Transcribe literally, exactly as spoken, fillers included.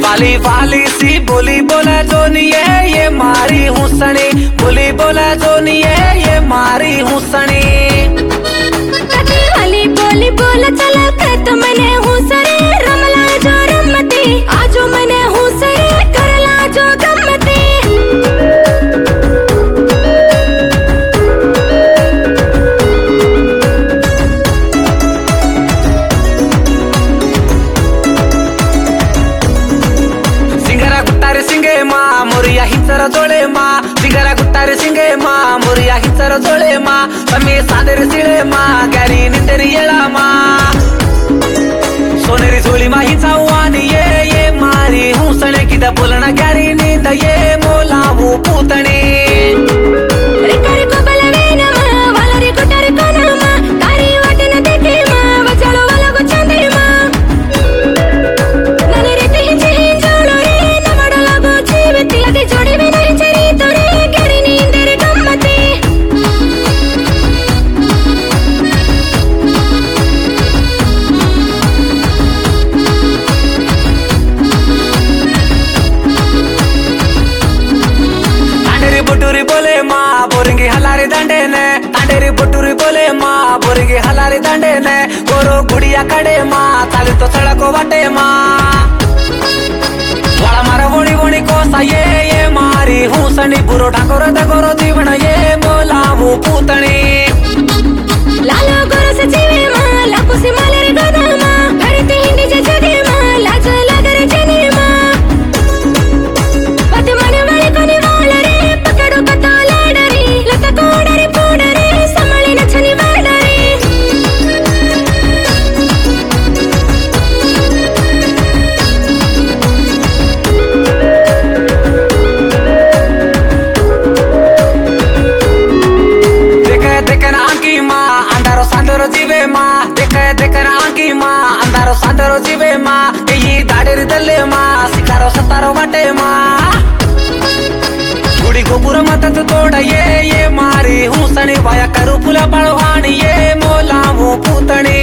वाली वाली सी बोली बोला जोनिए ये मारी हुसनी, बोली बोला जोनिए ये मारी हुसनी। वाली बोली बोला चला के तो मैंने हुसनी, रमला जो रमती आजो मैंने हुसनी, करला जो गमती। मोरिया हिचर जोळे मा सिंगरा गुट्टारे सिंगे मा मोरिया हिचर जोळे मा तमे सादर सिळे मा गॅरी निंदरी येळा मा सोनेरी झोळी मा हिचा वाणी ये ये मारी हुसणे किदा बोलना गॅरी निंद ये मोलावू पुतणे रे करे को बलवेन मा वाला रे गुट्टारे कोना मा कारी वाटन देखे मा वचलो वाला गो चंदे मा नने रे ते हिचे जोळो रे नमडला गो जीवती लगे जोड़ी में नहीं चरी तोरे गरी नींदर गम्मती। तांडेरी बुटुरी बोले माँ बोरेंगे हलारे दंडे ने, तांडेरी बुटुरी बोले माँ बोरेंगे हलारे दंडे ने, गोरो गुड़िया कड़े माँ ताली तो सड़को वाटे माँ वाला मारा वोणी वोणी कोसा ये ये मारी हुसनी, बुरो ठाकोर दगोरो जीवन ये मोलावू पुतणी। लालो गोरो से जीवे माँ लापो से माले रे गोदा माँ करते हिंदी जे जगे माँ लाज लगरे जने माँ बात माने वाले कोनी वाला रे पकड़ो कता लाडरी लता कोडरी पोडरी संभाले न छनी वाडरी। जीवे माँ देखे देखना आंकी माँ अंधारो सांदरो जीवे माँ ये दाडेरी दल्ले माँ सिकारो सतारो वाटे माँ गुड़ी गोपुर मदद तोड़ा ये ये मारी हुसनी वाया करू पुला पड़वानी ये मोलावू पुतणी।